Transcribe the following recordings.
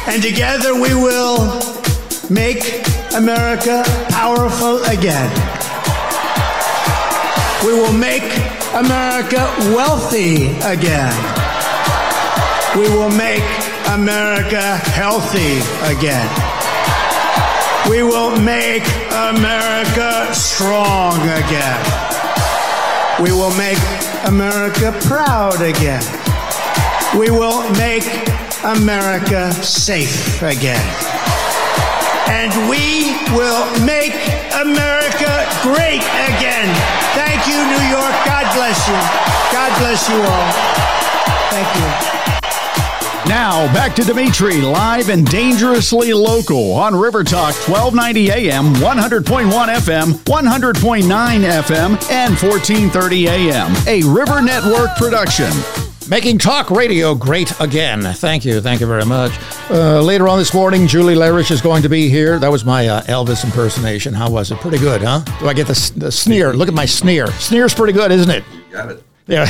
And together we will make America powerful again. We will make America wealthy again. We will make America healthy again. We will make America strong again. We will make America proud again. We will make America safe again. And we will make America great again. Thank you, New York. God bless you. God bless you all. Thank you. Now, back to Dimitri, live and dangerously local on River Talk, 1290 AM, 100.1 FM, 100.9 FM, and 1430 AM. A River Network production. Making talk radio great again. Thank you. Thank you very much. Later on this morning, Julie Larish is going to be here. That was my Elvis impersonation. How was it? Pretty good, huh? Do I get the sneer? Look at my sneer. Sneer's pretty good, isn't it? You got it. Yeah.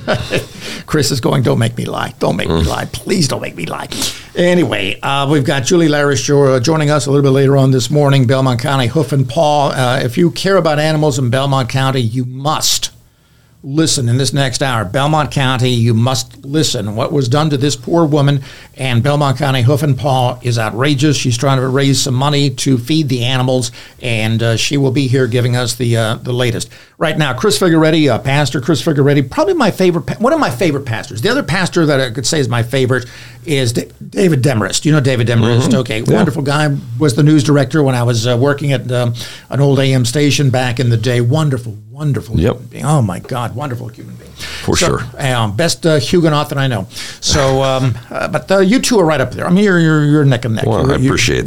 Chris is going, don't make me lie. Don't make me lie. Please don't make me lie. Anyway, we've got Julie Larish joining us a little bit later on this morning, Belmont County Hoof and Paw. If you care about animals in Belmont County, you must listen in this next hour. Belmont County, you must listen. What was done to this poor woman, and Belmont County Hoof and Paw is outrageous. She's trying to raise some money to feed the animals, and she will be here giving us the latest. Right now, Chris Figueretti, Pastor Chris Figueretti, probably my favorite, one of my favorite pastors. The other pastor that I could say is my favorite is David Demarest. You know David Demarest? Mm-hmm. Okay, yeah. Wonderful guy. Was the news director when I was working at an old AM station back in the day. Wonderful human being. Oh, my God, wonderful human being. For sure. Best Huguenot that I know. So, but you two are right up there. I mean, you're neck and neck. Well, I appreciate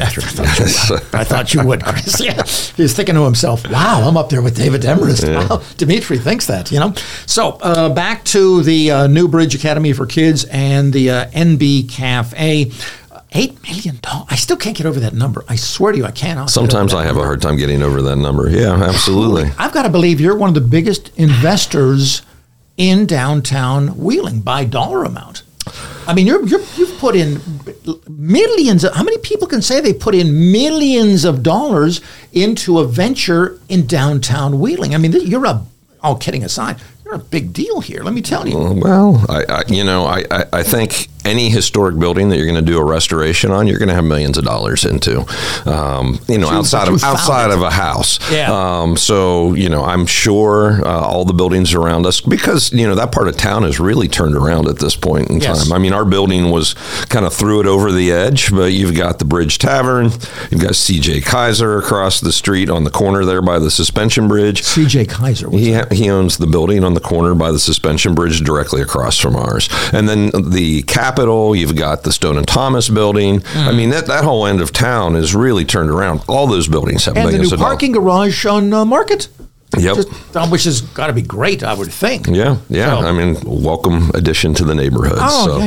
that. I thought you would, Chris. Yeah. He's thinking to himself, wow, I'm up there with David Demarest. Yeah. Wow, Dimitri thinks that, you know. So, back to the New Bridge Academy for Kids and the NB Cafe. $8 million. I still can't get over that number. I swear to you, I can't. Sometimes I have a hard time getting over that number. Yeah, absolutely. I've got to believe you're one of the biggest investors in downtown Wheeling by dollar amount. I mean, you've put in millions. How many people can say they put in millions of dollars into a venture in downtown Wheeling? I mean, all kidding aside, you're a big deal here. Let me tell you. Well, I think any historic building that you're going to do a restoration on, you're going to have millions of dollars into, outside of a house. Yeah. So, I'm sure all the buildings around us, because, that part of town has really turned around at this point in time. I mean, our building was kind of threw it over the edge, but you've got the Bridge Tavern, you've got C.J. Kaiser across the street on the corner there by the suspension bridge. C.J. Kaiser. He owns the building on the corner by the suspension bridge directly across from ours. And then the Capitol, you've got the Stone and Thomas building. I mean, that whole end of town is really turned around. All those buildings have millions of dollars. And the new parking garage on Market. Yep. Which has got to be great, I would think. Yeah. So, I mean, welcome addition to the neighborhood.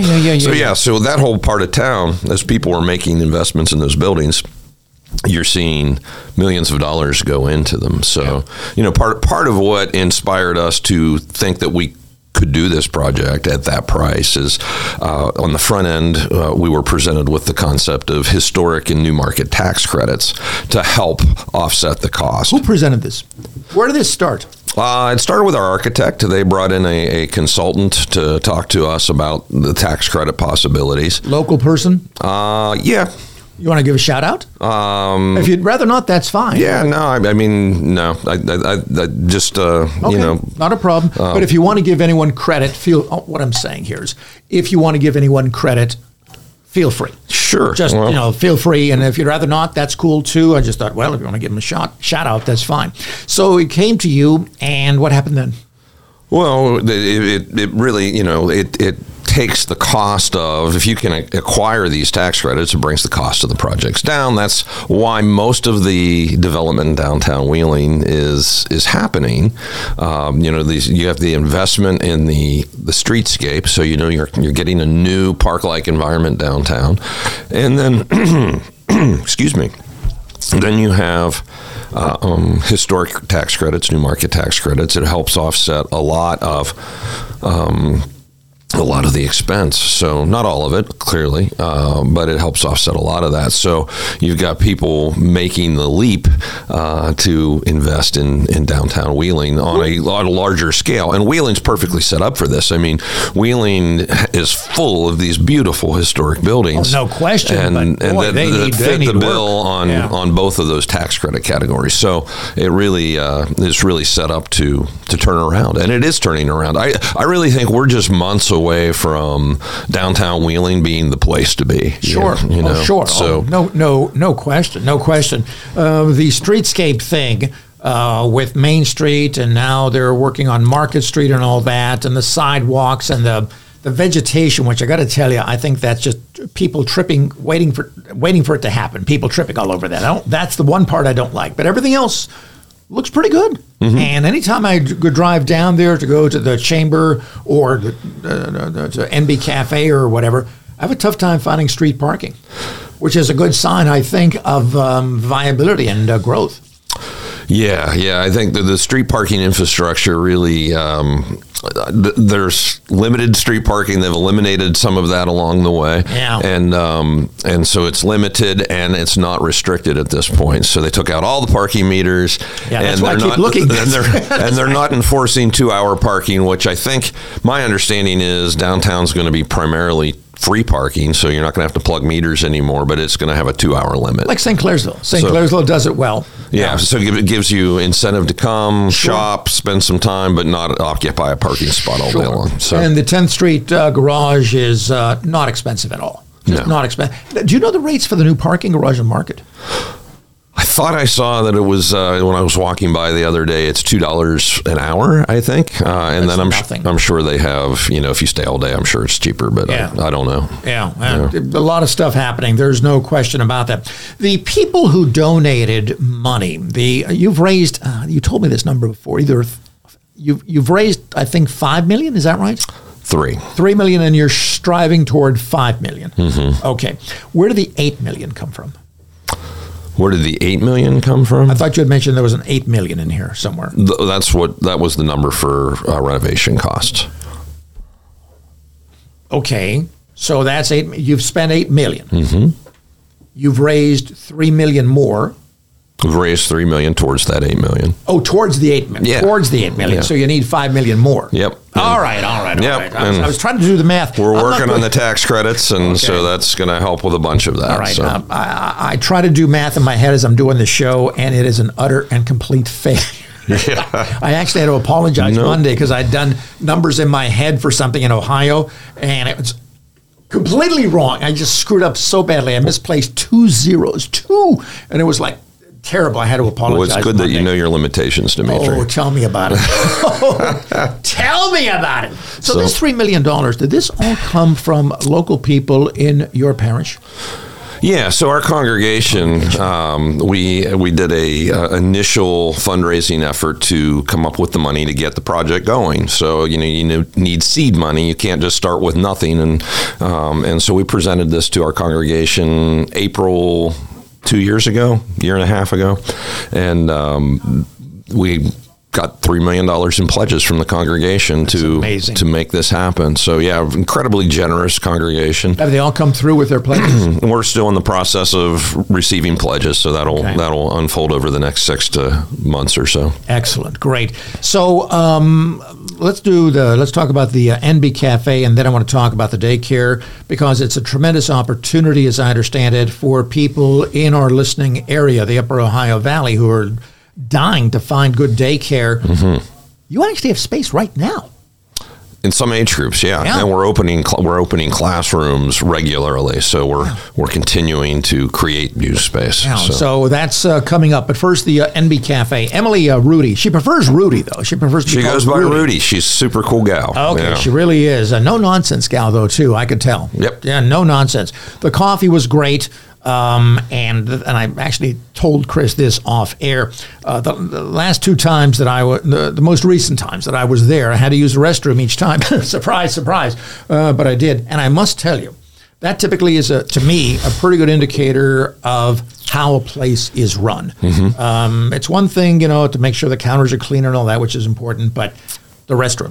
So that whole part of town, as people are making investments in those buildings, you're seeing millions of dollars go into them. So, part of what inspired us to think that we could do this project at that price is on the front end, we were presented with the concept of historic and new market tax credits to help offset the cost. Who presented this? Where did this start? It started with our architect. They brought in a consultant to talk to us about the tax credit possibilities. Local person? Yeah. You want to give a shout out? If you'd rather not, that's fine. Yeah, no, I mean, no. I just, not a problem. But if you want to give anyone credit, what I'm saying here is, if you want to give anyone credit, feel free. Sure. Just, feel free. And if you'd rather not, that's cool too. I just thought, well, if you want to give them a shout out, that's fine. So it came to you, and what happened then? Well, it really, it takes the cost of, if you can acquire these tax credits, it brings the cost of the projects down. That's why most of the development in downtown Wheeling is happening. You have the investment in the streetscape, so you're getting a new park-like environment downtown, and then excuse me. Then you have historic tax credits, new market tax credits. It helps offset a lot of a lot of the expense. So not all of it, clearly, but it helps offset a lot of that. So you've got people making the leap to invest in downtown Wheeling on a larger scale. And Wheeling's perfectly set up for this. I mean, Wheeling is full of these beautiful historic buildings. Oh, no question. And that fit the bill on both of those tax credit categories. So it really is really set up to turn around. And it is turning around. I really think we're just months away from downtown Wheeling being the place to be. Sure, sure. So no question. The streetscape thing with Main Street, and now they're working on Market Street and all that, and the sidewalks and the vegetation, which I got to tell you, I think that's just people tripping, waiting for it to happen. People tripping all over that. That's the one part I don't like, but everything else looks pretty good. Mm-hmm. And anytime I drive down there to go to the Chamber or the NB Cafe or whatever, I have a tough time finding street parking, which is a good sign, I think, of viability and growth. Yeah, I think the street parking infrastructure really, there's limited street parking. They've eliminated some of that along the way. Yeah. And so it's limited and it's not restricted at this point. So they took out all the parking meters. Yeah, that's why I keep looking. And they're not enforcing 2-hour parking, which I think my understanding is downtown's going to be primarily free parking, so you're not going to have to plug meters anymore, but it's going to have a 2-hour limit. Like St. Clairsville. St. Clairsville does it well. Yeah, so it gives you incentive to come, shop, spend some time, but not occupy a parking spot all day long. So. And the 10th Street garage is not expensive at all. Just not expensive. Do you know the rates for the new parking garage on Market? I thought I saw that it was when I was walking by the other day. It's $2 an hour, I think, and then I'm sure they have. If you stay all day, I'm sure it's cheaper, but I don't know. Yeah, a lot of stuff happening. There's no question about that. The people who donated money, you've raised. You told me this number before. You've raised, I think, $5 million. Is that right? $3 million, and you're striving toward $5 million. Mm-hmm. Okay, where did the $8 million come from? Where did the $8 million come from? I thought you had mentioned there was an $8 million in here somewhere. That was the number for renovation costs. Okay, so that's you've spent $8 million. Mm-hmm. You've raised $3 million more. We've raised $3 million towards that $8 million. Oh, towards the $8 million. Yeah. Towards the $8 million. Yeah. So you need $5 million more. Yep. All right. Yep. I was trying to do the math. We're working on the tax credits, and so that's going to help with a bunch of that. All right. So. I try to do math in my head as I'm doing the show, and it is an utter and complete failure. Yeah. I actually had to apologize Monday because I'd done numbers in my head for something in Ohio, and it was completely wrong. I just screwed up so badly. I misplaced 2 zeros, and it was like terrible. I had to apologize. Well, it's good that you know your limitations, Dimitri. Oh, tell me about it. Tell me about it. So this $3 million, did this all come from local people in your parish? Yeah, so our congregation, we did a initial fundraising effort to come up with the money to get the project going. So you need seed money. You can't just start with nothing, and so we presented this to our congregation April 2 years ago, year and a half ago, and we got $3 million in pledges from the congregation to make this happen. So yeah, incredibly generous congregation. Have they all come through with their pledges? We're still in the process of receiving pledges, so that'll unfold over the next 6 months or so. Excellent, great. So let's talk about the NB Cafe, and then I want to talk about the daycare, because it's a tremendous opportunity, as I understand it, for people in our listening area, the Upper Ohio Valley, who are dying to find good daycare. Mm-hmm. You actually have space right now. In some age groups, yeah. And we're opening classrooms regularly, so we're continuing to create new space. Yeah, so that's coming up. But first, the NB Cafe. Emily Rudy. She prefers Rudy, though. She goes by Rudy. She's a super cool gal. Okay, she really is. A no-nonsense gal, though, too. I could tell. Yep. Yeah, no nonsense. The coffee was great. And I actually told Chris this off air. The last 2 times that the most recent times that I was there, I had to use the restroom each time. Surprise, surprise. But I did. And I must tell you, that typically is, to me, a pretty good indicator of how a place is run. Mm-hmm. It's one thing, to make sure the counters are clean and all that, which is important, but the restrooms.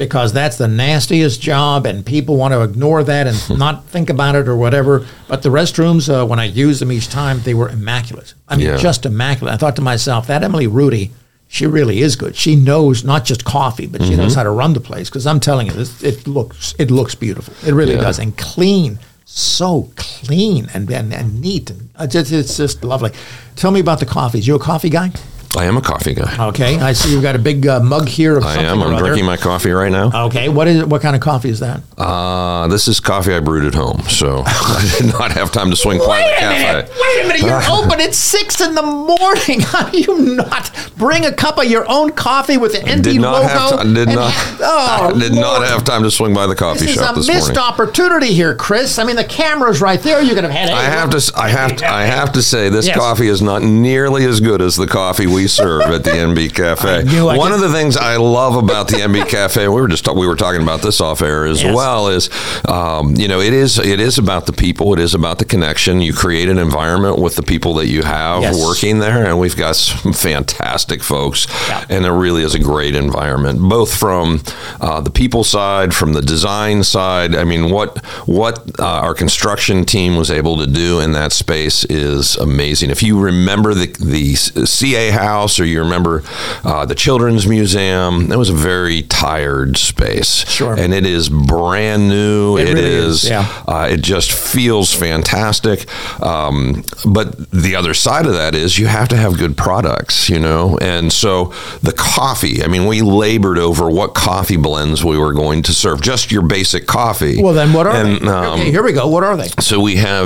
because that's the nastiest job, and people want to ignore that and not think about it or whatever. But the restrooms, when I used them each time, they were immaculate. I mean, just immaculate. I thought to myself, that Emily Rudy, she really is good. She knows not just coffee, but she knows how to run the place. Because I'm telling you, it looks beautiful. It really does, and clean. So clean and neat, and it's just lovely. Tell me about the coffees. You a coffee guy? I am a coffee guy. Okay, I see you've got a big mug here of something. I am. I'm drinking my coffee right now. Okay, what is it? What kind of coffee is that? This is coffee I brewed at home, so I did not have time to swing by the cafe. Wait a minute! You're open at 6 a.m. How do you not bring a cup of your own coffee with the ND logo? I did not have time to swing by the coffee shop this morning. This is a missed opportunity here, Chris. I mean, the camera's right there. You could have had it. I have to say this coffee is not nearly as good as the coffee we serve at the NB Cafe. One of the things I love about the NB Cafe, we were talking about this off air as well, is it is about the people. It is about the connection. You create an environment with the people that you have working there, and we've got some fantastic folks, and it really is a great environment, both from the people side, from the design side. I mean, what our construction team was able to do in that space is amazing. If you remember the CA House, or you remember the Children's Museum, it was a very tired space. Sure. And it is brand new. It really is. It just feels fantastic. But the other side of that is you have to have good products, And so the coffee, I mean, we labored over what coffee blends we were going to serve, just your basic coffee. Well, then what are they? Okay, here we go. What are they? So we have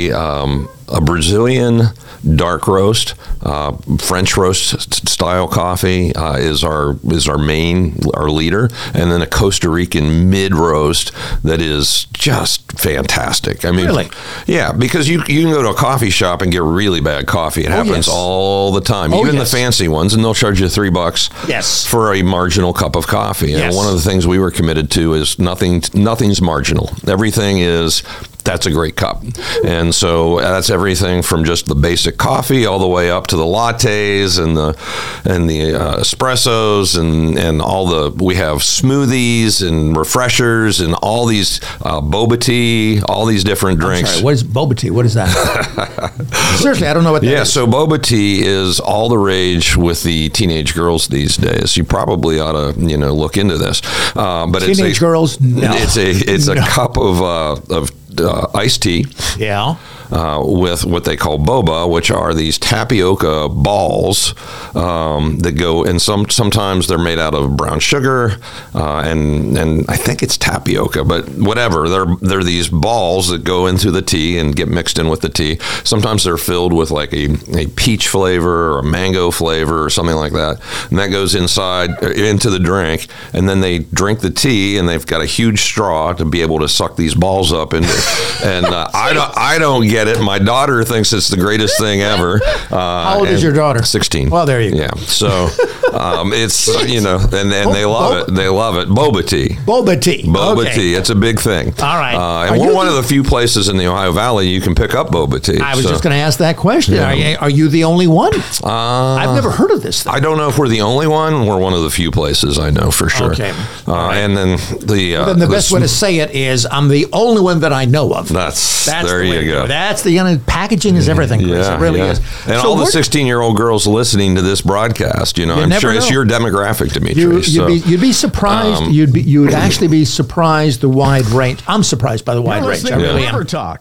a Brazilian dark roast, French roast style coffee is our leader, and then a Costa Rican mid roast that is just fantastic. I mean, really? Yeah, because you can go to a coffee shop and get really bad coffee. It happens all the time, even the fancy ones, and they'll charge you $3 for a marginal cup of coffee. And one of the things we were committed to is nothing's marginal. Everything is. That's a great cup. And so that's everything from just the basic coffee all the way up to the lattes and the espressos and we have smoothies and refreshers and all these boba tea, all these different drinks. I'm sorry, what is boba tea? What is that? Seriously, I don't know what that is. Yeah, so boba tea is all the rage with the teenage girls these days. You probably ought to, look into this. But teenage girls? No. It's a cup of iced tea. Yeah. With what they call boba, which are these tapioca balls that go, and sometimes they're made out of brown sugar, and I think it's tapioca, but whatever. They're these balls that go into the tea and get mixed in with the tea. Sometimes they're filled with like a peach flavor or a mango flavor or something like that, and that goes into the drink, and then they drink the tea, and they've got a huge straw to be able to suck these balls up into. And I don't get it. My daughter thinks it's the greatest thing ever. How old is your daughter? 16. Well, there you go. Yeah. So it's and they love it. They love it. Boba tea. Boba tea. Boba tea. It's a big thing. All right. And we're one of the few places in the Ohio Valley you can pick up boba tea. I was just going to ask that question. Yeah. Are you the only one? I've never heard of this thing. I don't know if we're the only one. We're one of the few places I know for sure. Okay. And then the best way to say it is I'm the only one that I know of. That's there you go. That's the packaging is everything, Chris. It really is. And so all the 16-year-old girls listening to this broadcast, I'm sure it's your demographic, Dimitri. You'd be surprised. You'd actually be surprised the wide range. I'm surprised by the wide range. I really am. Talk.